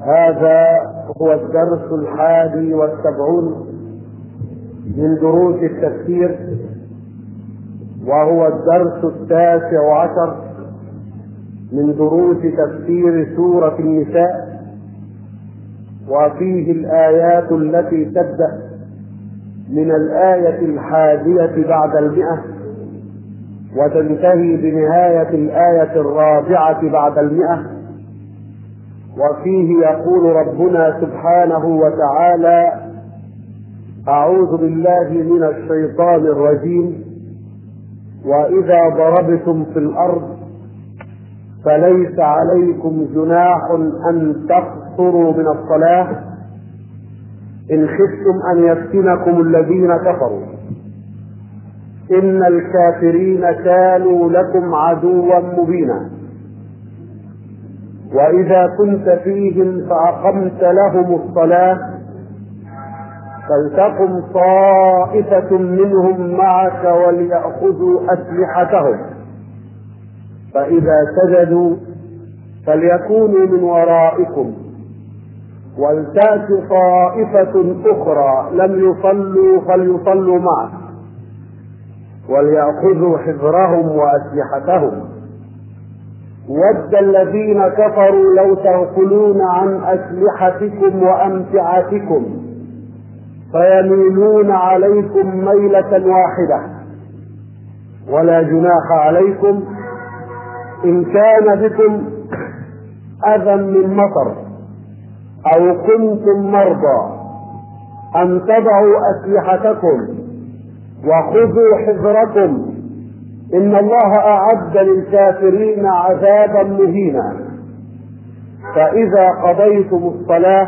هذا هو الدرس 71 من دروس التفسير، وهو الدرس 19 من دروس تفسير سورة النساء، وفيه الآيات التي تبدأ من الآية 11 بعد 100 وتنتهي بنهاية الآية 4 بعد 100. وفيه يقول ربنا سبحانه وتعالى: أعوذ بالله من الشيطان الرجيم: وإذا ضربتم في الأرض فليس عليكم جناح أن تقصروا من الصلاة إن خفتم أن يفتنكم الذين كفروا إن الكافرين كانوا لكم عدوا مبينا. وإذا كنت فيهم فأقمت لهم الصلاة فلتقم طائفة منهم معك وليأخذوا أسلحتهم، فإذا سجدوا فليكونوا من ورائكم ولتأت طائفة أخرى لم يصلوا فليصلوا معك وليأخذوا حذرهم وأسلحتهم. ود الذين كفروا لو تغفلون عن أسلحتكم وأمتعتكم فيميلون عليكم ميلة واحدة، ولا جناح عليكم إن كان بكم أذى من مطر أو كنتم مرضى أن تضعوا أسلحتكم وخذوا حذركم إن الله أعد للكافرين عذابا مهينا. فإذا قضيتم الصلاة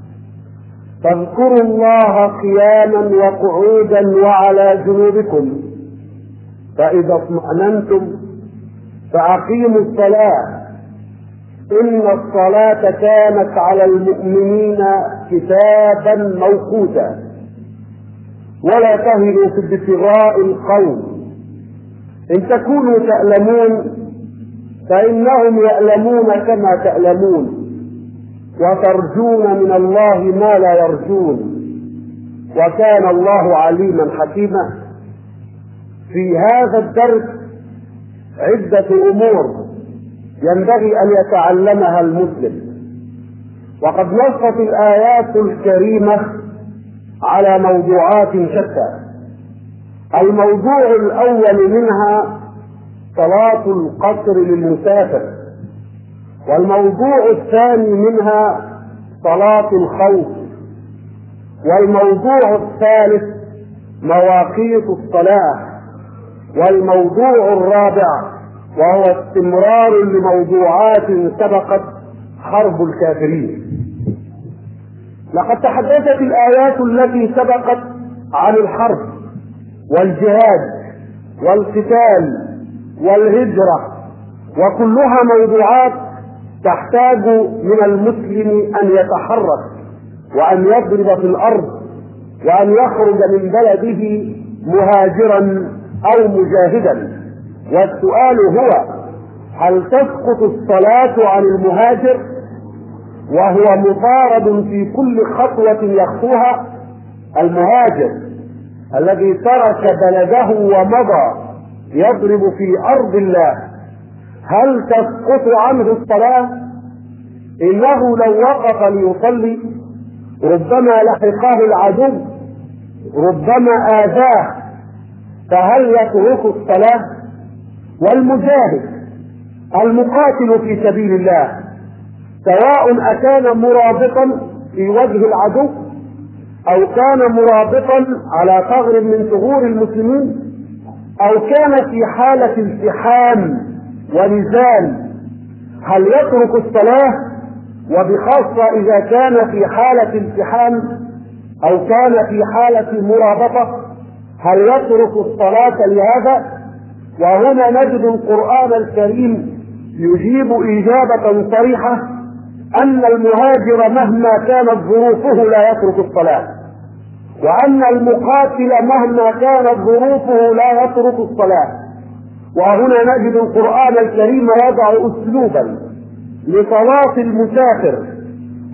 فاذكروا الله قياما وقعودا وعلى جنوبكم، فإذا اطمأننتم فأقيموا الصلاة إن الصلاة كانت على المؤمنين كتابا موقوتا. ولا تهنوا في ابتغاء القوم إن تكونوا تألمون فإنهم يألمون كما تألمون وترجون من الله ما لا يرجون وكان الله عليما حكيما. في هذا الدرس عدة أمور ينبغي أن يتعلمها المسلم، وقد نصت الآيات الكريمة على موضوعات شتى. الموضوع الأول منها صلاة القصر للمسافر، والموضوع الثاني منها صلاة الخوف، والموضوع الثالث مواقيت الصلاة، والموضوع الرابع وهو استمرار لموضوعات سبقت حرب الكافرين. لقد تحدثت الآيات التي سبقت عن الحرب والجهاد والقتال والهجرة، وكلها موضوعات تحتاج من المسلم أن يتحرك وأن يضرب في الأرض وأن يخرج من بلده مهاجرا أو مجاهدا. والسؤال هو: هل تسقط الصلاة عن المهاجر وهو مطارد في كل خطوة يخطوها؟ المهاجر الذي ترك بلده ومضى يضرب في أرض الله، هل تسقط عنه الصلاة؟ إنه لو وقف ليصلي ربما لحقه العدو، ربما آذاه، فهل يترك الصلاة؟ والمجاهد المقاتل في سبيل الله سواء أكان مرابطا في وجه العدو أو كان مرابطا على ثغر من ثغور المسلمين أو كان في حالة التحام ونزال، هل يترك الصلاة؟ وبخاصة إذا كان في حالة التحام أو كان في حالة مرابطة، هل يترك الصلاة لهذا؟ وهنا نجد القرآن الكريم يجيب إجابة صريحة أن المهاجر مهما كانت ظروفه لا يترك الصلاة، وأن المقاتل مهما كانت ظروفه لا يترك الصلاة. وهنا نجد القرآن الكريم يضع أسلوبا لصلاة المسافر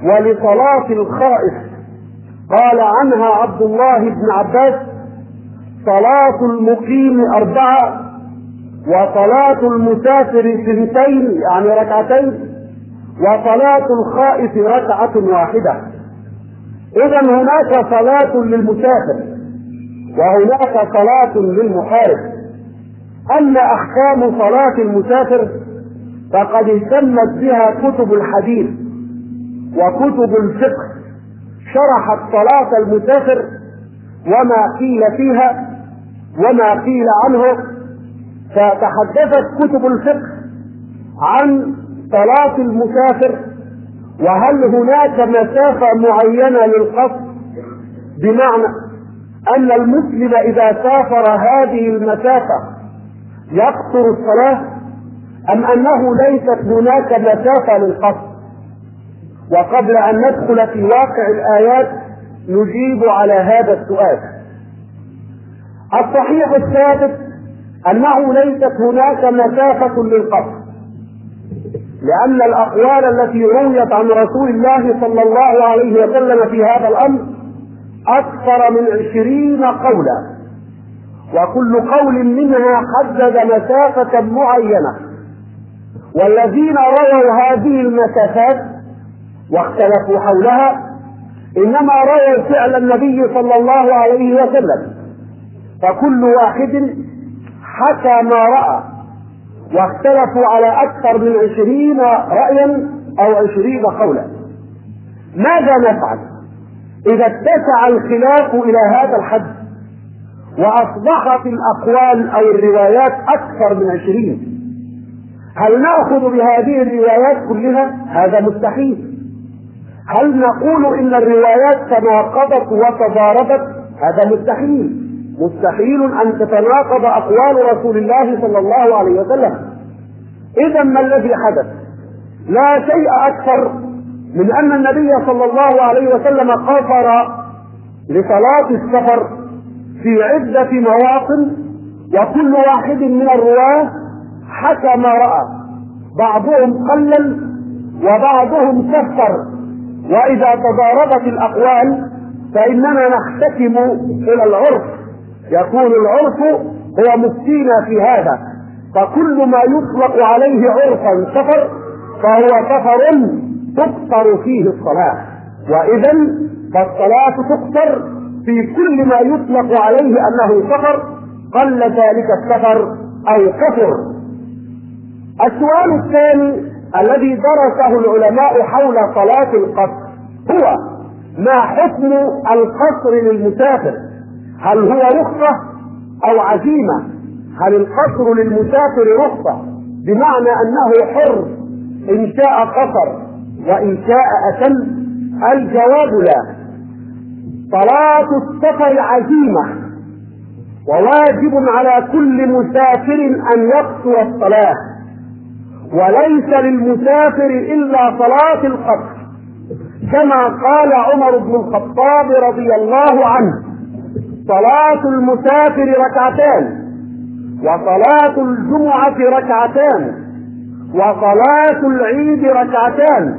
ولصلاة الخائف قال عنها عبد الله بن عباس: صلاة المقيم 4 وصلاة المسافر 2 يعني 2 وصلاة الخائف 1 إذا هناك صلاة للمسافر وهناك صلاة للمحارب. أما أحكام صلاة المسافر فقد اهتمت بها كتب الحديث وكتب الفقه، شرحت صلاة المسافر وما قيل فيها وما قيل عنه. فتحدثت كتب الفقه عن صلاة المسافر، وهل هناك مسافة معينة للقصر، بمعنى أن المسلم إذا سافر هذه المسافة يقصر الصلاة، أم أنه ليست هناك مسافة للقصر؟ وقبل أن ندخل في واقع الآيات نجيب على هذا السؤال. الصحيح الثابت أنه ليست هناك مسافة للقصر، لأن الأقوال التي رويت عن رسول الله صلى الله عليه وسلم في هذا الأمر أكثر من 20 قولا، وكل قول منها حدد مسافة معينة، والذين رووا هذه المسافات واختلفوا حولها إنما رووا فعل النبي صلى الله عليه وسلم، فكل واحد حكى ما رأى، واختلفوا على أكثر من 20 رأيا أو 20 قولا. ماذا نفعل إذا اتسع الخلاف إلى هذا الحد وأصبحت الأقوال أو الروايات أكثر من 20؟ هل نأخذ بهذه الروايات كلها؟ هذا مستحيل. هل نقول إن الروايات تناقضت وتضاربت؟ هذا مستحيل. مستحيل أن تتناقض أقوال رسول الله صلى الله عليه وسلم. إذا ما الذي حدث؟ لا شيء أكثر من أن النبي صلى الله عليه وسلم قصر لصلاة السفر في عدة مواطن، وكل واحد من الرواة حكى ما رأى، بعضهم قلل وبعضهم كثر. وإذا تضاربت الأقوال فإننا نحتكم إلى العرف، يكون العرف هو مفتينا في هذا، فكل ما يطلق عليه عرفا سفر فهو سفر تقصر فيه الصلاة، وإذا فالصلاة تقصر في كل ما يطلق عليه أنه سفر، قل ذلك السفر أو كفر. السؤال الثاني الذي درسه العلماء حول صلاة القصر هو: ما حكم القصر للمسافر؟ هل هو رخصة أو عزيمة؟ هل القصر للمسافر رخصة بمعنى أنه حر إن شاء قصر وإن شاء أتم؟ الجواب لا. صلاة السفر عزيمة، وواجب على كل مسافر أن يقصر الصلاة، وليس للمسافر إلا صلاة القصر، كما قال عمر بن الخطاب رضي الله عنه: صلاة المسافر 2 وصلاة الجمعة 2 وصلاة العيد 2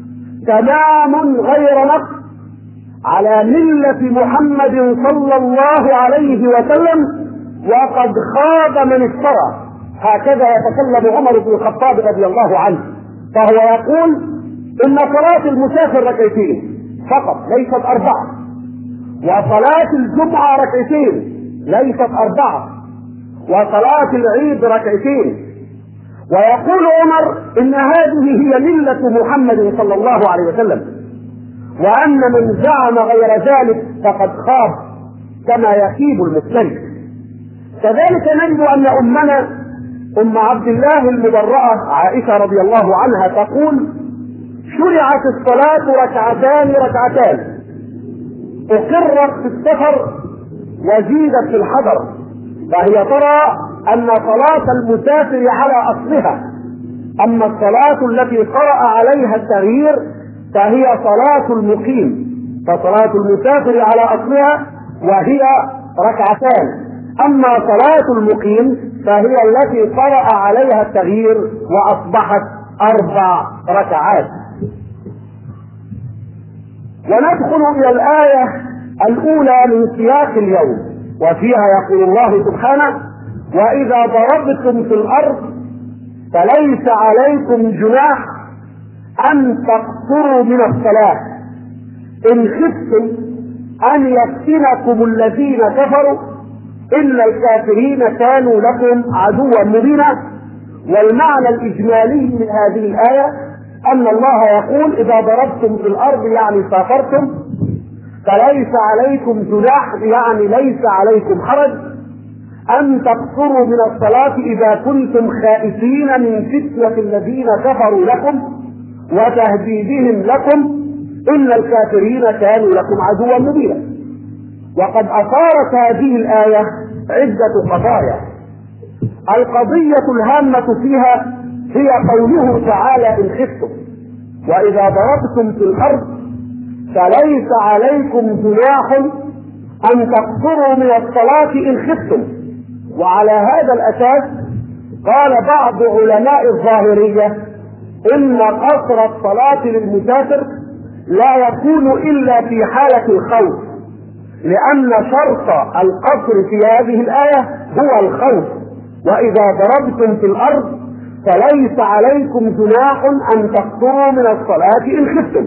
تمام غير نقص على ملة محمد صلى الله عليه وسلم، وقد خاب من افترى. هكذا يتكلم عمر بن الخطاب رضي الله عنه، فهو يقول إن صلاة المسافر 2 فقط ليست 4، وصلاة الجمعة 2 ليست 4، وصلاة العيد 2. ويقول عمر إن هذه هي ملة محمد صلى الله عليه وسلم، وأن من زعم غير ذلك فقد خاب كما يخيب المفتري. كذلك نجد أن أمنا أم عبد الله المبرأة عائشة رضي الله عنها تقول: شرعت الصلاة 2 أقرت في السفر وزيدت في الحضر، فهي ترى أن صلاة المسافر على أصلها، أما الصلاة التي قرأ عليها التغيير فهي صلاة المقيم، فصلاة المسافر على أصلها وهي 2، أما صلاة المقيم فهي التي قرأ عليها التغيير وأصبحت 4 ركعات. وندخل إلى الآية الأولى من سياق اليوم، وفيها يقول الله سبحانه: وإذا ضربتم في الأرض فليس عليكم جناح أن تقصروا من الصلاة إن خفتم أن يفتنكم الذين كفروا إن الكافرين كانوا لكم عدوا مبينا. والمعنى الإجمالي من هذه الآية أن الله يقول: إذا ضربتم في الأرض يعني سافرتم فليس عليكم جناح يعني ليس عليكم حرج أن تقصروا من الصلاة إذا كنتم خائفين من فتنة الذين كفروا لكم وتهديدهم لكم إن الكافرين كانوا لكم عدوا مبينا. وقد أثارت هذه الآية عدة قضايا. القضية الهامة فيها هي قوله تعالى: إن خفتم وإذا ضربتم في الأرض فليس عليكم جناح أن تقصروا من الصلاة إن خفتم. وعلى هذا الأساس قال بعض علماء الظاهرية إن قصر الصلاة للمسافر لا يكون إلا في حالة الخوف، لأن شرط القصر في هذه الآية هو الخوف. وإذا ضربتم في الأرض فليس عليكم جناح أن تقصروا من الصلاة إن خفتم.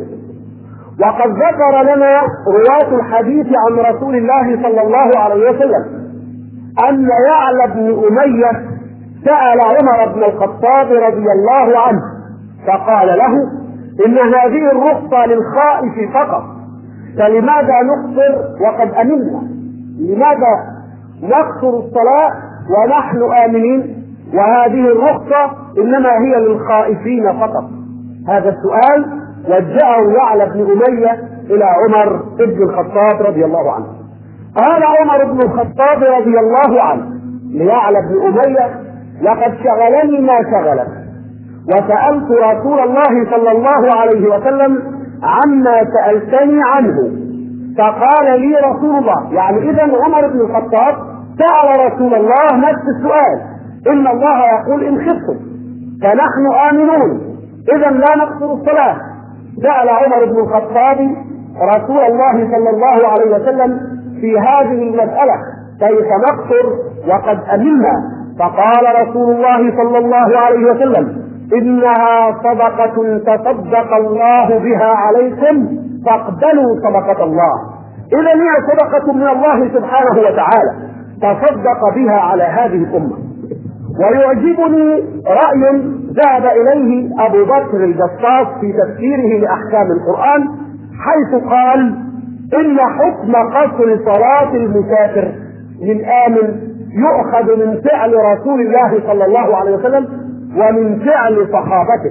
وقد ذكر لنا رواة الحديث عن رسول الله صلى الله عليه وسلم أن يعلى بن أمية سأل عمر بن الخطاب رضي الله عنه فقال له: إن هذه الرخصة للخائف فقط، فلماذا نقصر وقد أمنا؟ لماذا نقصر الصلاة ونحن آمنين؟ وهذه الرخصة إنما هي للخائفين فقط. هذا السؤال وجهه يعلى بن أمية إلى عمر بن الخطاب رضي الله عنه. قال عمر بن الخطاب رضي الله عنه ليعلى بن أمية: لقد شغلني ما شغلك، وسألت رسول الله صلى الله عليه وسلم عما سألتني عنه، فقال لي رسول الله، يعني إذن عمر بن الخطاب سأل رسول الله نفس السؤال: إن الله يقول إن خفتم، فنحن آمنون، إذا لا نقصر الصلاة. سأل عمر بن الخطاب رسول الله صلى الله عليه وسلم في هذه المسألة: كيف نقصر وقد أمنا؟ فقال رسول الله صلى الله عليه وسلم: إنها صدقة تصدق الله بها عليكم فاقبلوا صدقة الله. إذا هي صدقة من الله سبحانه وتعالى تصدق بها على هذه الأمة. ويعجبني رأي ذهب إليه أبو بكر الجصاص في تفسيره لأحكام القرآن، حيث قال: إن حكم قصر صلاة المسافر للآمن يؤخذ من فعل رسول الله صلى الله عليه وسلم ومن فعل صحابته،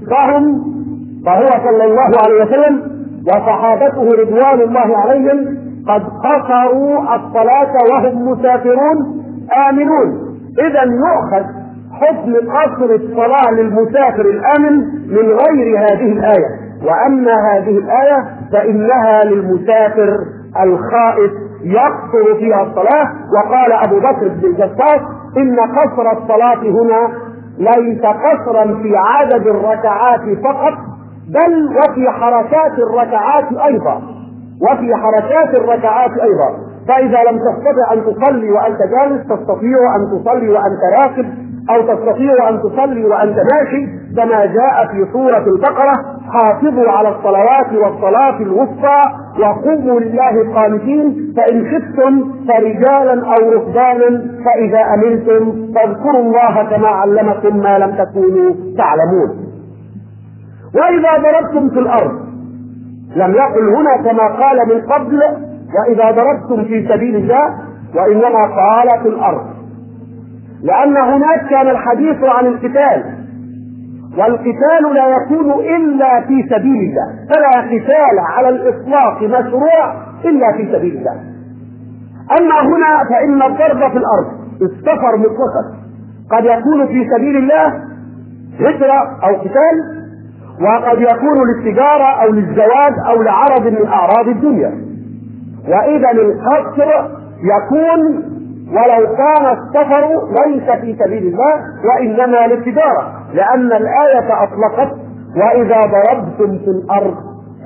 فهو صلى الله عليه وسلم وصحابته رضوان الله عليهم قد قصروا الصلاة وهم مسافرون آمنون. إذا يؤخذ حكم قصر الصلاة للمسافر الآمن من غير هذه الآية، وأما هذه الآية فإنها للمسافر الخائف يقصر فيها الصلاة. وقال أبو بكر بن الجصاص: إن قصر الصلاة هنا ليس قصرا في عدد الركعات فقط، بل وفي حركات الركعات أيضا. فإذا لم تستطع أن تصلي وأنت جالس، تستطيع أن تصلي وأنت راكب، أو تستطيع أن تصلي وأنت ماشي، كما جاء في سورة البقرة: حافظوا على الصلوات والصلاة الوسطى وقوموا لله قانتين فإن خفتم فرجالا أو ركبانا فإذا أمنتم فاذكروا الله كما علمكم ما لم تكونوا تعلمون. وإذا ضربتم في الأرض، لم يقل هنا كما قال من قبل وإذا ضربتم في سبيل الله، وإنما قال في الأرض، لأن هناك كان الحديث عن القتال، والقتال لا يكون إلا في سبيل الله، فلا قتال على الإطلاق مشروع إلا في سبيل الله. أما هنا فإن الضرب في الأرض السفر مطلقا قد يكون في سبيل الله هجرة أو قتال، وقد يكون للتجارة أو للزواج أو لعرض من أعراض الدنيا. وإذا القصر يكون ولو كان السفر ليس في سبيل الله وإنما للتجارة، لأن الآية أطلقت: وإذا ضربتم في الأرض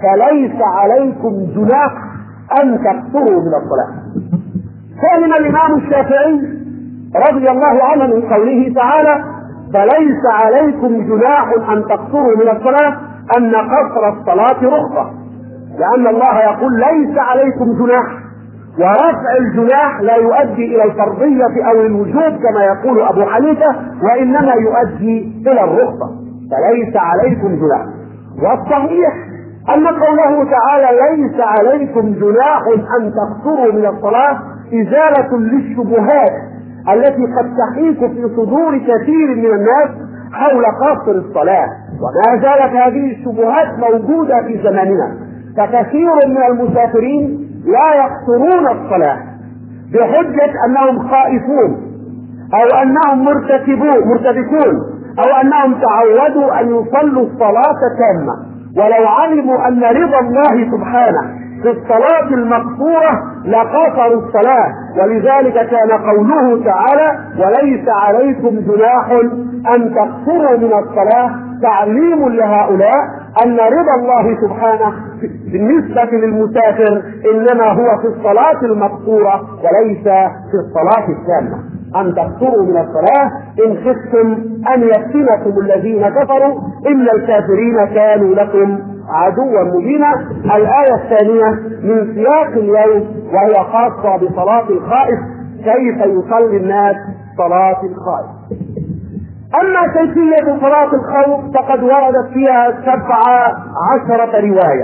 فليس عليكم جناح أن تقصروا من الصلاة. فهم الإمام الشافعي رضي الله عنه من قوله تعالى فليس عليكم جناح أن تقصروا من الصلاة أن قصر الصلاة رخصة، لأن الله يقول ليس عليكم جناح، ورفع الجناح لا يؤدي إلى الفرضية أو الوجوب كما يقول أبو حنيفة، وإنما يؤدي إلى الرخصة، فليس عليكم جناح. والصحيح أن قوله تعالى ليس عليكم جناح أن تقصروا من الصلاة إزالة للشبهات التي قد تحيك في صدور كثير من الناس حول قصر الصلاة، وما زالت هذه الشبهات موجودة في زماننا، فكثير من المسافرين لا يقصرون الصلاة بحجة أنهم خائفون أو أنهم مرتبكون أو أنهم تعودوا أن يصلوا الصلاة تامة، ولو علموا أن رضا الله سبحانه في الصلاة المقصورة لقصروا الصلاة. ولذلك كان قوله تعالى وليس عليكم جناح أن تقصروا من الصلاة تعليم لهؤلاء أن رضا الله سبحانه بالنسبة للمسافر إنما هو في الصلاة المقصورة وليس في الصلاة التامة. أن تقصروا من الصلاة إن خفتم أن يفتنكم الذين كفروا إن الكافرين كانوا لكم عدوا مبينا. الآية الثانية من سياق اليوم وهي خاصة بصلاة الخائف، كيف يصلي الناس صلاة الخائف. أما كيفية صلاة الخوف فقد وردت فيها 17 رواية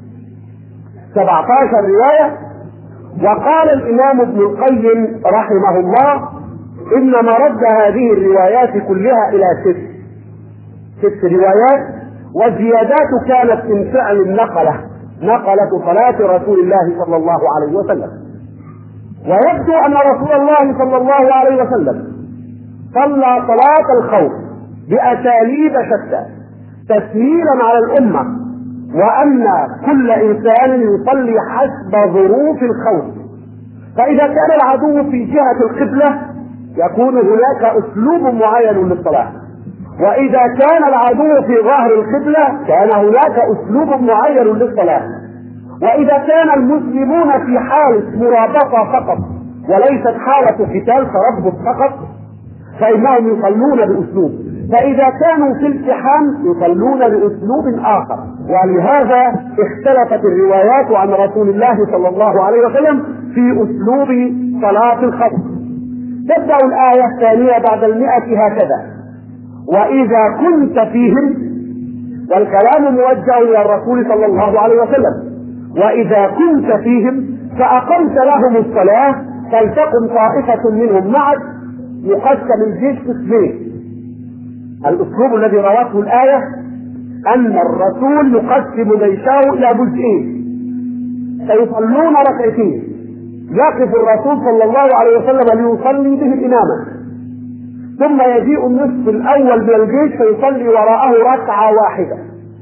17 رواية. وقال الإمام ابن القيم رحمه الله إن مرد هذه الروايات كلها إلى 6 روايات، والزيادات كانت من فعل نقلة صلاة رسول الله صلى الله عليه وسلم. ويبدو أن رسول الله صلى الله عليه وسلم صلى صلاة الخوف بأساليب شتى تسهيلا على الأمة، وأن كل إنسان يصلي حسب ظروف الخوف. فإذا كان العدو في جهة القبلة يكون هناك أسلوب معين للصلاة، وإذا كان العدو في ظهر القبلة كان هناك أسلوب معين للصلاة، وإذا كان المسلمون في حالة مرابطة فقط وليست حالة قتال تربط فقط فإنهم يصلون بأسلوب، فإذا كانوا في التحام يصلون بأسلوب آخر. ولهذا اختلفت الروايات عن رسول الله صلى الله عليه وسلم في أسلوب صلاة الخوف. تبدأ الآية الثانية بعد 100 هكذا: وإذا كنت فيهم، والكلام موجه إلى الرسول صلى الله عليه وسلم، وإذا كنت فيهم فأقمت لهم الصلاة فلتقم طائفة منهم معك. يقسم الجيش قسمين. الأسلوب الذي روته الآية أن الرسول يقسم جيشه إلى جزئين، فيصلون ركعتين، يقف الرسول صلى الله عليه وسلم ليصلي به إماما، ثم يجيء النصف الأول من الجيش فيصلي وراءه ركعة واحدة،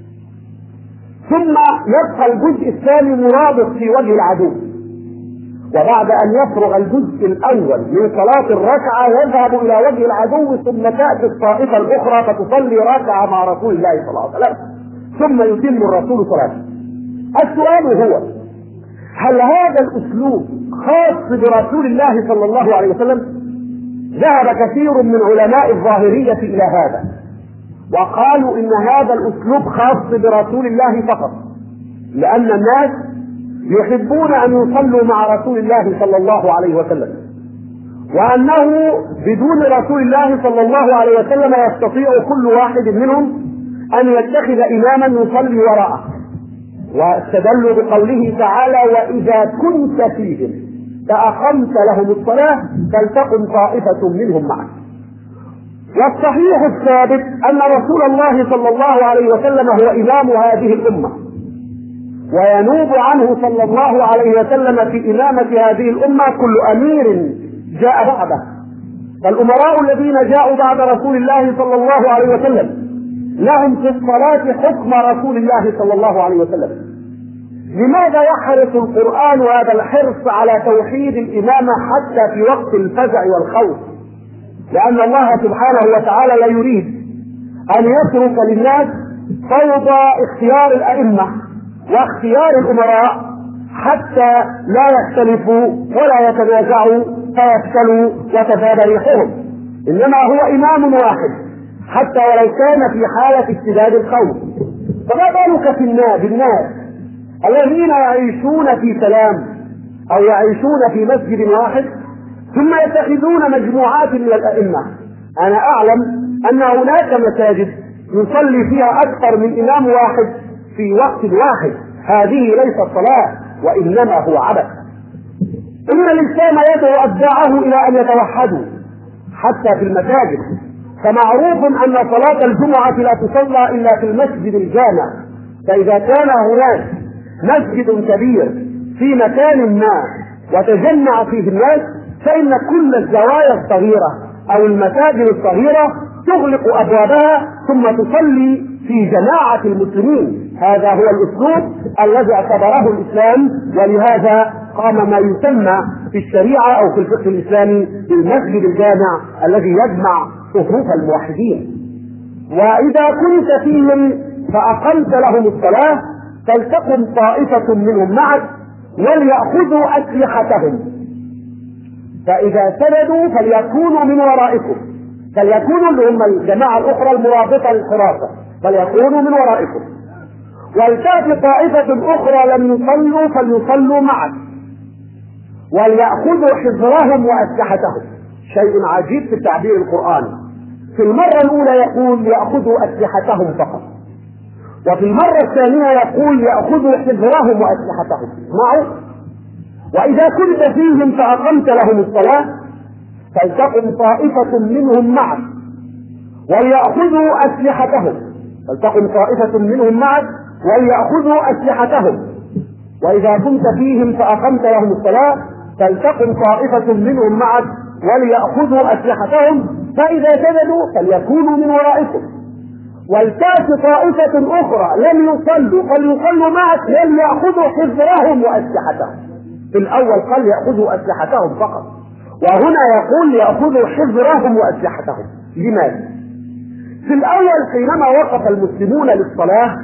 ثم يبقى الجزء الثاني مرابط في وجه العدو. وبعد أن يفرغ الجزء الأول من صلاة الركعة يذهب إلى وجه العدو، ثم تأتي الطائفة الأخرى فتصلي ركعة مع رسول الله صلى الله عليه وسلم، ثم يتم الرسول صلاته. السؤال هو: هل هذا الأسلوب خاص برسول الله صلى الله عليه وسلم؟ ذهب كثير من علماء الظاهرية إلى هذا، وقالوا إن هذا الأسلوب خاص برسول الله فقط، لأن الناس يحبون أن يصلوا مع رسول الله صلى الله عليه وسلم، وأنه بدون رسول الله صلى الله عليه وسلم يستطيع كل واحد منهم أن يتخذ إماما يصلي وراءه. واستدلوا بقوله تعالى: وإذا كنت فيهم فأقمت لهم الصلاة فلتقم طائفة منهم معك. والصحيح الثابت أن رسول الله صلى الله عليه وسلم هو إمام هذه الأمة، وينوب عنه صلى الله عليه وسلم في إمامة هذه الأمة كل أمير جاء بعده. فالأمراء الذين جاءوا بعد رسول الله صلى الله عليه وسلم لهم في الصلاة حكم رسول الله صلى الله عليه وسلم. لماذا يحرص القرآن هذا الحرص على توحيد الإمامة حتى في وقت الفزع والخوف؟ لأن الله سبحانه وتعالى لا يريد أن يترك للناس فوضى اختيار الأئمة واختيار الأمراء حتى لا يختلفوا ولا يتنازعوا فيفشلوا وتفاد ريحهم، إنما هو إمام واحد حتى ولو كان في حالة اشتداد الخوف. فما بالك بالناس الذين يعيشون في سلام أو يعيشون في مسجد واحد ثم يتخذون مجموعات من الأئمة. أنا أعلم أن هناك مساجد يصلي فيها أكثر من إمام واحد في وقت واحد، هذه ليست صلاة وإنما هو عبث. إن الإسلام يدعو أتباعه إلى أن يتوحدوا حتى في المساجد، فمعروف أن صلاة الجمعة لا تصلى إلا في المسجد الجامع، فإذا كان هناك مسجد كبير في مكان ما وتجمع فيه الناس فإن كل الزوايا الصغيرة أو المساجد الصغيرة تغلق أبوابها ثم تصلي في جماعة المسلمين. هذا هو الأسلوب الذي اعتبره الإسلام، ولهذا قام ما يسمى في الشريعة أو في الفقه الإسلامي بالمسجد الجامع الذي يجمع صفوف الموحدين. وإذا كنت فيهم فأقمت لهم الصلاة فلتقم طائفة منهم معك وليأخذوا أسلحتهم، فإذا سجدوا فليكونوا من ورائكم، فليكونوا اللي هم الجماعة الأخرى المرابطة للحراسة فليكونوا من ورائكم، ولتأتي طائفة أخرى لم يصلوا فليصلوا معك وليأخذوا حذرهم وأسلحتهم. شيء عجيب في التعبير القرآني، في المرة الأولى يقول يأخذوا أسلحتهم فقط، وفي المرة الثانية يقول يأخذوا حذرهم وأسلحتهم معه. وإذا كنت فيهم فأقمت لهم الصلاة فلتقم طائفة منهم معك وليأخذوا أسلحتهم، فلتقم طائفة منهم معك وليأخذوا أسلحتهم. وإذا كنت فيهم فأقمت لهم الصلاة فلتقم طائفة منهم معك وليأخذوا أسلحتهم، فإذا سجدوا فليكونوا من ورائكم، ولتأت طائفة أخرى لم يصلوا فليصلوا معك وليأخذوا حذرهم وأسلحتهم. في الأول قال يأخذوا أسلحتهم فقط، وهنا يقول يأخذوا حذرهم وأسلحتهم. لماذا؟ في الأول حينما وقف المسلمون للصلاة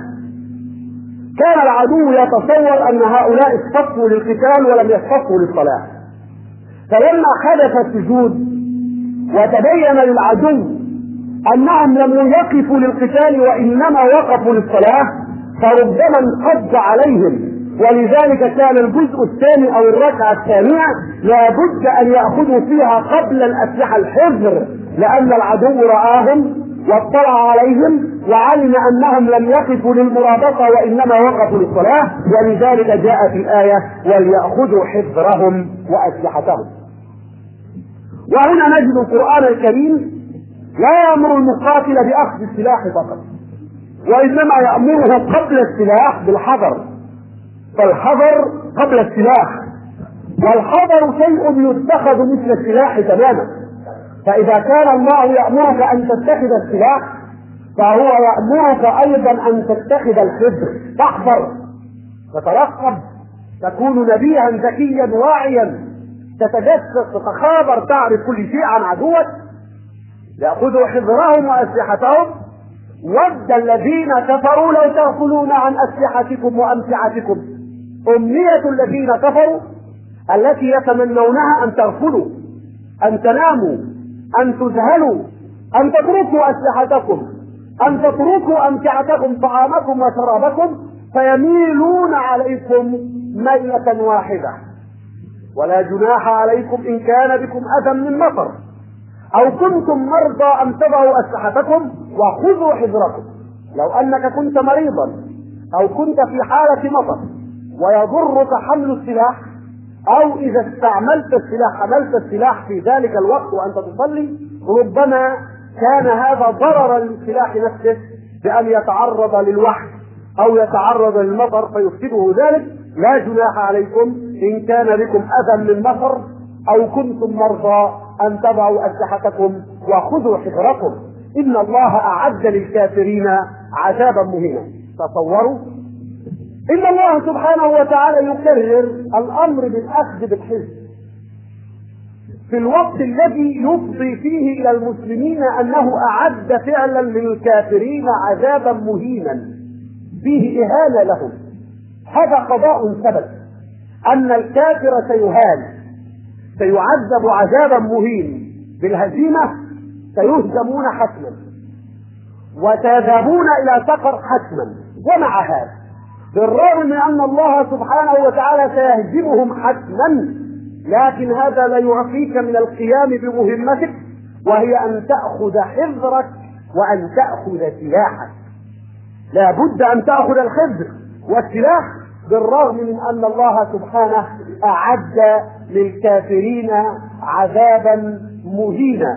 كان العدو يتصور أن هؤلاء اصطفوا للقتال ولم يصطفوا للصلاة، فلما حدث السجود وتبين للعدو أنهم لم يقفوا للقتال وإنما وقفوا للصلاة فربما انقض عليهم، ولذلك كان الجزء الثاني أو الركعة الثانية لابد أن يأخذوا فيها قبل الأسلحة الحذر، لأن العدو رآهم واطلع عليهم وعلم أنهم لم يقفوا للمرابطة وإنما وقفوا للصلاة، ولذلك جاءت الآية وليأخذوا حذرهم وأسلحتهم. وهنا نجد القرآن الكريم لا يأمر المقاتل بأخذ السلاح فقط، وإنما يأمره قبل السلاح بالحذر، فالحذر قبل السلاح، والحذر شيء يتخذ مثل السلاح تماما. فإذا كان الله يأمرك أن تتخذ السلاح فهو يأمرك أيضا أن تتخذ الحذر، تحذر، تترقب، تكون نبيها ذكيا واعيا، تتجسس، تتخابر، تعرف كل شيء عن عدوك. يأخذوا حذرهم وأسلحتهم ود الذين كفروا لو تغفلون عن أسلحتكم وأمتعتكم. أمنية الذين كفروا التي يتمنونها أن تغفلوا، أن تناموا، أن تذهلوا، أن تتركوا أسلحتكم، أن تتركوا أمتعتكم، طعامكم وشرابكم، فيميلون عليكم ميلة واحدة. ولا جناح عليكم إن كان بكم أذى من مطر أو كنتم مرضى أن تضعوا أسلحتكم وخذوا حذركم. لو أنك كنت مريضا أو كنت في حالة مطر ويضرك حمل السلاح، أو إذا استعملت السلاح حملت السلاح في ذلك الوقت وأنت تصلي، ربما كان هذا ضررا للسلاح نفسه بأن يتعرض للوحش أو يتعرض للمطر فيفسده ذلك. لا جناح عليكم إن كان بكم أذى من مطر أو كنتم مرضى أن تضعوا أسلحتكم وخذوا حذركم. إن الله أعد للكافرين عذابا مهينا. تصوروا إن الله سبحانه وتعالى يكرر الأمر بالأخذ بالحذر في الوقت الذي يفضي فيه إلى المسلمين أنه أعد فعلا للكافرين عذابا مهينا فيه إهانة لهم. هذا قضاء ثبت أن الكافر سيهان، سيعذب عذابا مهين بالهزيمة، سيهزمون حتما وسيذهبون إلى سقر حتما. ومع هذا بالرغم من أن الله سبحانه وتعالى سيهزمهم حتما، لكن هذا لا يعفيك من القيام بمهمتك، وهي أن تأخذ حذرك وأن تأخذ سلاحك. لا بد أن تأخذ الحذر والسلاح، بالرغم من أن الله سبحانه أعد للكافرين عذابا مهينا.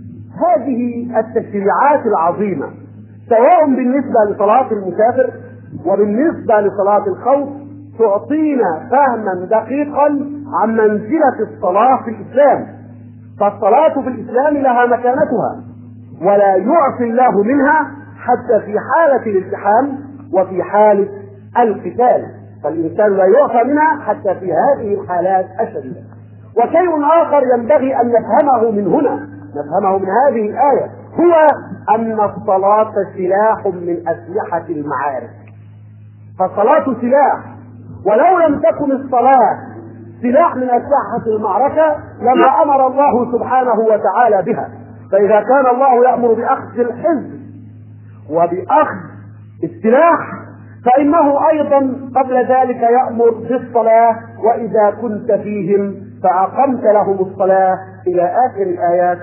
هذه التشريعات العظيمة سواء بالنسبة لصلاة المسافر وبالنسبة لصلاة الخوف تعطينا فهما دقيقا عن منزلة الصلاة في الإسلام. فالصلاة في الإسلام لها مكانتها ولا يعفي الله منها حتى في حالة الالتحام وفي حالة القتال، فالإنسان لا يعفى منها حتى في هذه الحالات الشديدة. وشيء آخر ينبغي أن نفهمه من هنا، نفهمه من هذه الآية، هو أن الصلاة سلاح من أسلحة المعارك. فالصلاة سلاح، ولو لم تكن الصلاة سلاح من أسلحة المعركة لما أمر الله سبحانه وتعالى بها. فإذا كان الله يأمر بأخذ الحزب وبأخذ السلاح، فإنه أيضا قبل ذلك يأمر بالصلاة، وإذا كنت فيهم فأقمت لهم الصلاة إلى آخر الآيات.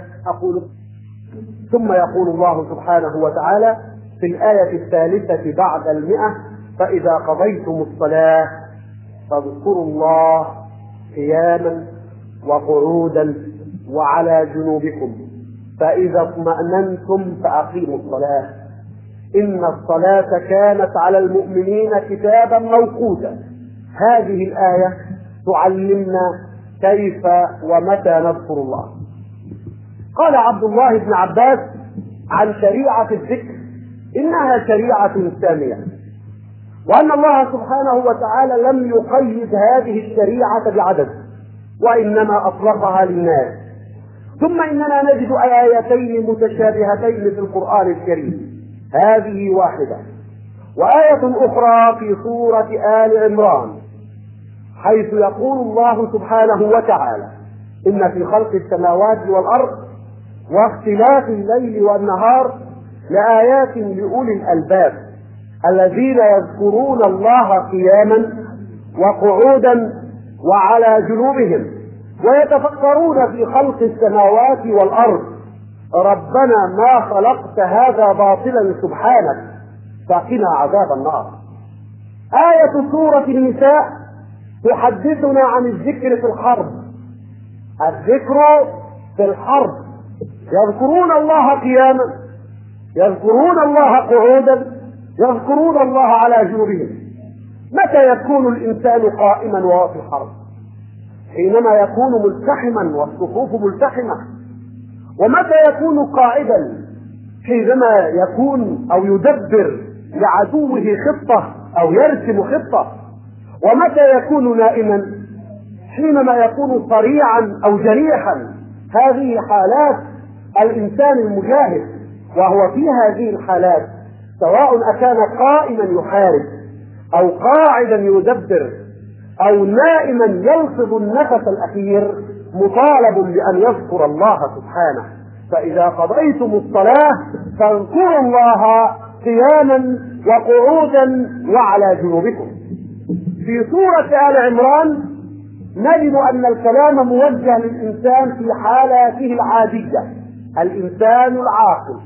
ثم يقول الله سبحانه وتعالى في الآية 3 بعد 100: فإذا قضيتم الصلاة فاذكروا الله قياما وقعودا وعلى جنوبكم فإذا اطمأننتم فأقيموا الصلاة إن الصلاة كانت على المؤمنين كتابا موقوتا. هذه الآية تعلمنا كيف ومتى نذكر الله. قال عبد الله بن عباس عن شريعة الذكر إنها شريعة سامية، وأن الله سبحانه وتعالى لم يقيد هذه الشريعة بعدد وإنما أطلقها للناس. ثم إننا نجد آيتين متشابهتين في القرآن الكريم، هذه واحدة، وآية أخرى في سورة آل عمران حيث يقول الله سبحانه وتعالى: إن في خلق السماوات والأرض واختلاف الليل والنهار لآيات لأولي الألباب الذين يذكرون الله قياما وقعودا وعلى جنوبهم ويتفكرون في خلق السماوات والأرض ربنا ما خلقت هذا باطلا سبحانك فقنا عذاب النار. آية سورة النساء تحدثنا عن الذكر في الحرب. الذكر في الحرب، يذكرون الله قياما، يذكرون الله قعودا، يذكرون الله على جنوبهم. متى يكون الإنسان قائما وهو في الحرب؟ حينما يكون ملتحما والصفوف ملتحمة. ومتى يكون قاعدا؟ حينما يكون أو يدبر لعدوه خطة أو يرسم خطة. ومتى يكون نائما؟ حينما يكون صريعا أو جريحا. هذه حالات الإنسان المجاهد، وهو في هذه الحالات سواء أكان قائما يحارب أو قاعدا يدبر أو نائما يلفظ النفس الأخير، مطالب بأن يذكر الله سبحانه. فإذا قضيتم الصلاة فاذكروا الله قياما وقعودا وعلى جنوبكم. في سورة آل عمران نجد أن الكلام موجه للإنسان في حالاته العادية. الإنسان العاقل،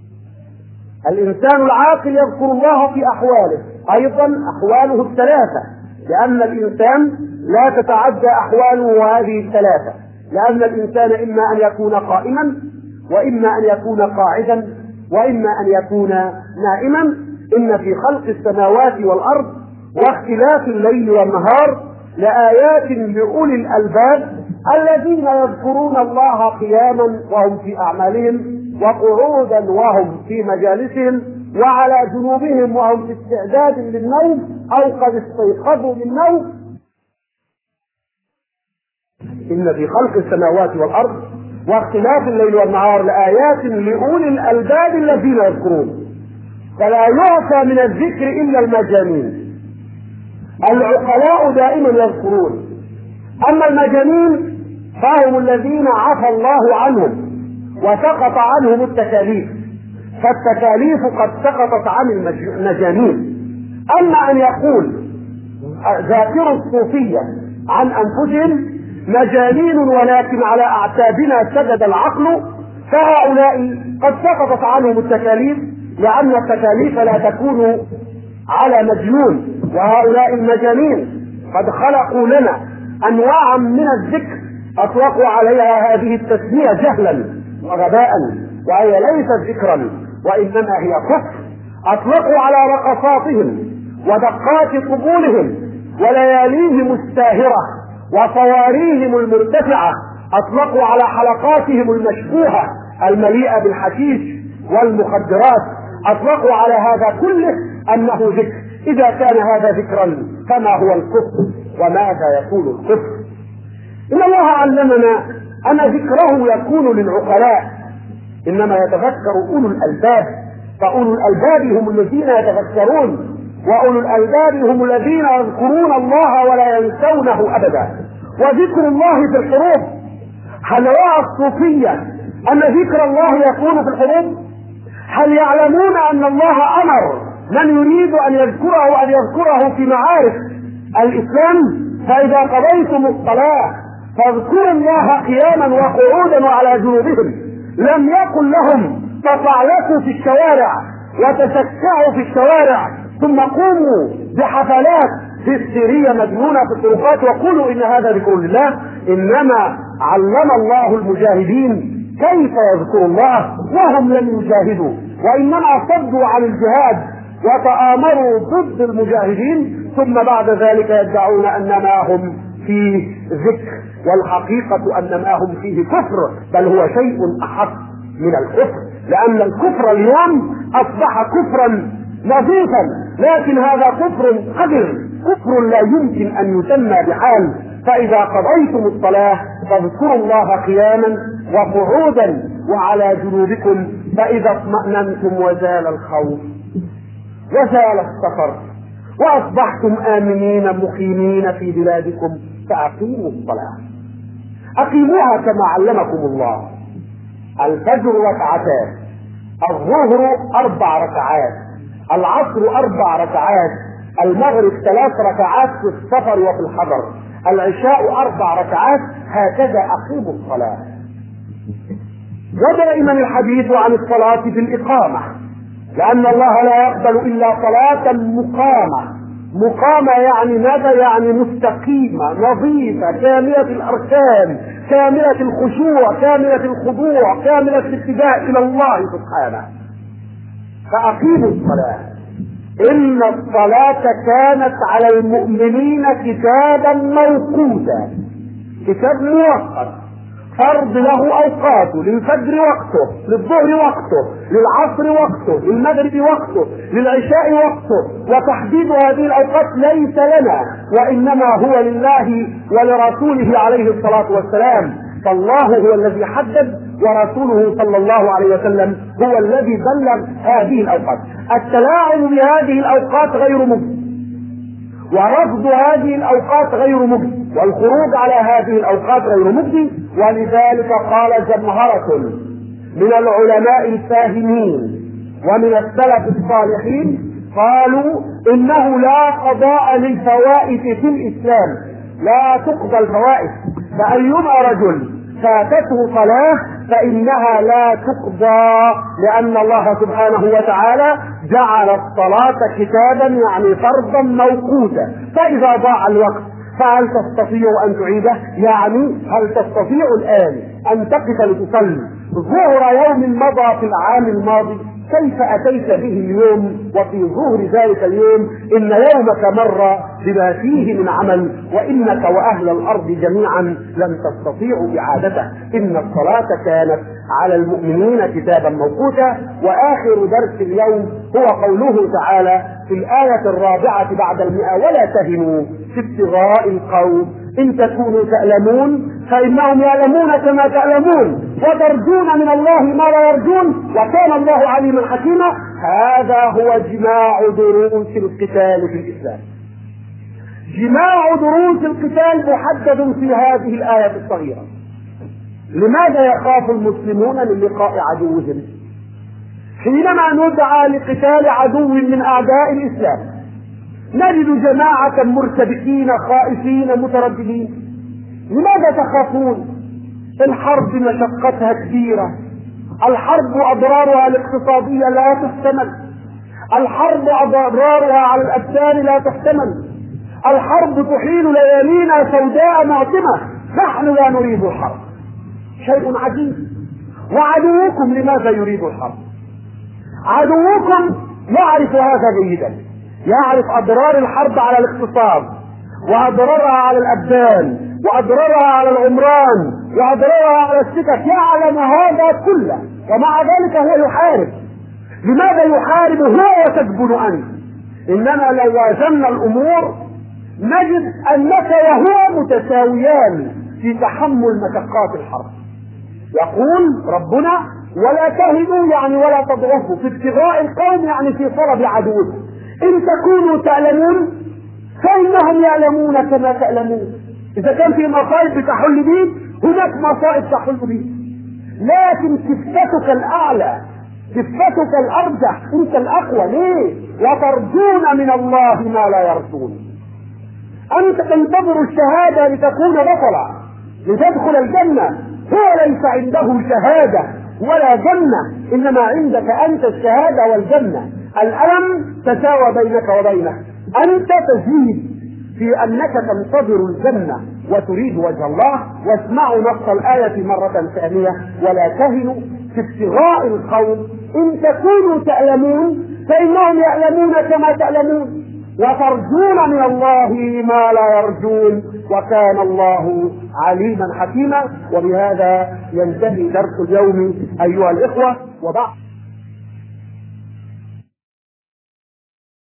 الإنسان العاقل يذكر الله في أحواله، أيضا أحواله الثلاثة، لأن الإنسان لا تتعدى أحواله هذه الثلاثة، لأن الإنسان إما أن يكون قائما وإما أن يكون قاعدا وإما أن يكون نائما. إن في خلق السماوات والأرض واختلاف الليل والنهار لآيات لأولي الألباب الذين يذكرون الله قياما وهم في أعمالهم وقعودا وهم في مجالسهم وعلى جنوبهم وهم في استعداد للنوم أو قد استيقظوا للنوم. إن في خلق السماوات والأرض واختلاف الليل والنهار لآيات لأولي الألباب الذين يذكرون. فلا يعفى من الذكر إلا المجانين. العقلاء دائما يذكرون، أما المجانين فهم الذين عفى الله عنهم وسقط عنهم التكاليف، فالتكاليف قد سقطت عن المجانين. أما أن يقول ذاكر الصوفية عن أنفسهم مجانين ولكن على أعتابنا سجد العقل، فهؤلاء قد سقطت عنهم التكاليف، لأن التكاليف لا تكون على مجنون، وهؤلاء المجانين قد خلقوا لنا أنواعا من الذكر أطلقوا عليها هذه التسمية جهلا وغباء، وهي ليست ذكرا وإنما هي كفر. أطلقوا على رقصاتهم ودقات قبولهم ولياليهم الساهرة وصواريهم المرتفعة، أطلقوا على حلقاتهم المشبوهة المليئة بالحشيش والمخدرات، أطلقوا على هذا كله أنه ذكر. إذا كان هذا ذكرا فما هو الكفر وماذا يكون الكفر؟ إن الله علمنا أن ذكره يكون للعقلاء، إنما يتذكر أولو الألباب، فأولو الألباب هم الذين يتذكرون، وأولو الألباب هم الذين يذكرون الله ولا ينسونه أبدا. وذكر الله في الحروب، هل رأى الصوفية أن ذكر الله يكون في الحروب؟ هل يعلمون أن الله أمر من يريد أن يذكره في معارك الإسلام؟ فإذا قضيتم الصلاة فاذكروا الله قياما وقعودا وعلى جنوبهم. لم يقل لهم تفعلكوا في الشوارع وتشكعوا في الشوارع ثم قوموا بحفلات هستيرية مجنونة في الطرقات وقولوا إن هذا ذكر لله، إنما علم الله المجاهدين كيف يذكروا الله وهم لم يجاهدوا، وإنما صدوا عن الجهاد وتآمروا ضد المجاهدين، ثم بعد ذلك يدعون أن ما هم فيه ذكر، والحقيقة أن ما هم فيه كفر، بل هو شيء أحق من الكفر، لأن الكفر اليوم أصبح كفرا نظيفا، لكن هذا كفر قذر، كفر لا يمكن أن يسمى بحال. فإذا قضيتم الصلاة فاذكروا الله قياما وقعودا وعلى جنوبكم، فإذا اطمأننتم وزال الخوف وزال السفر وأصبحتم آمنين مقيمين في بلادكم فأقيموا الصلاة، أقيموها كما علمكم الله. الفجر ركعتان، الظهر 4 ركعات، العصر 4 ركعات، المغرب 3 ركعات في السفر وفي الحضر، العشاء 4 ركعات، هكذا أقيموا الصلاة. ودائما الحديث عن الصلاة في الإقامة، لأن الله لا يقبل إلا صلاة مقامة. مقامة يعني ماذا؟ يعني مستقيمة نظيفة كاملة الأركان، كاملة الخشوع، كاملة الخضوع، كاملة الاتجاه إلى الله سبحانه. فأقيموا الصلاة، إن الصلاة كانت على المؤمنين كتابا موقوتا، كتاب موقت، فرض له أوقاته، للفجر وقته، للظهر وقته، للعصر وقته، للمغرب وقته، للعشاء وقته، وتحديد هذه الأوقات ليس لنا وإنما هو لله ولرسوله عليه الصلاة والسلام. فالله هو الذي حدد ورسوله صلى الله عليه وسلم هو الذي بلغ هذه الأوقات. التلاعب بهذه الأوقات غير مجزي، ورفض هذه الأوقات غير مجزي، والخروج على هذه الأوقات غير مجزي. ولذلك قال جمهرة من العلماء الفاهمين ومن السلف الصالحين قالوا إنه لا قضاء للفوائد في الإسلام، لا تقضى الفوائد، فأيما رجل فاتته صلاة فإنها لا تقضى، لأن الله سبحانه وتعالى جعل الصلاة كتابا يعني فرضا موقوتا، فإذا ضاع الوقت فهل تستطيع أن تعيده؟ يعني هل تستطيع الآن أن تقف لتصلي ظهر يوم مضى في العام الماضي؟ كيف أتيت به اليوم وفي ظهر ذلك اليوم؟ إن يومك مر بما فيه من عمل، وإنك وأهل الأرض جميعا لم تستطيعوا إعادته. إن الصلاة كانت على المؤمنين كتابا موقوتا. وآخر درس اليوم هو قوله تعالى في الآية 4 بعد 100: ولا تهنوا في ابتغاء القوم إن تكونوا تألمون فإنهم يعلمون كما تألمون وترجون من الله ما لا يرجون وكان الله عليما حكيما. هذا هو جماع دروس القتال في الإسلام. جماع دروس القتال محدد في هذه الآية الصغيرة. لماذا يخاف المسلمون من لقاء عدوهم؟ حينما ندعى لقتال عدو من أعداء الإسلام نجد جماعة مرتبكين خائفين مترددين. لماذا تخافون؟ الحرب مشقتها كبيرة، الحرب أضرارها الاقتصادية لا تحتمل، الحرب أضرارها على الأبدان لا تحتمل، الحرب تحيل ليالينا سوداء معتمة، نحن لا نريد الحرب. شيء عجيب. وعدوكم لماذا يريد الحرب؟ عدوكم يعرف هذا جيدا، يعرف أضرار الحرب على الاقتصاد، وأضرارها على الأبدان، وأضرارها على العمران، وأضرارها على السكك، يعلم هذا كله، ومع ذلك هو يحارب. لماذا يحارب هو وتجبن أنت؟ إنما لو وازنا الأمور نجد أنك وهو متساويان في تحمل مشقات الحرب. يقول ربنا: ولا تهنوا يعني ولا تضعفوا في ابتغاء القوم، يعني في طلب عدوكم. إن تكونوا تعلمون فإنهم يعلمون كما تعلمون. إذا كان في مصائب تحل به هناك مصائب تحل به، لكن كفتك الأعلى، كفتك الأرجح، أنت الأقوى. ليه؟ وترجون من الله ما لا يرجون. أنت تنتظر الشهادة لتكون بطلا لتدخل الجنة، هو ليس عنده شهادة ولا جنة، إنما عندك أنت الشهادة والجنة. الألم تساوى بينك وبينه، أنت تزيد في أنك تنتظر الجنة وتريد وجه الله. واسمعوا نص الآية مرة ثانية: ولا تهنوا في ابتغاء القوم إن تكونوا تعلمون فإنهم يعلمون كما تعلمون، وترجون من الله ما لا يرجون، وكان الله عليما حكيما. وبهذا ينتهي درس اليوم أيها الإخوة. وبعد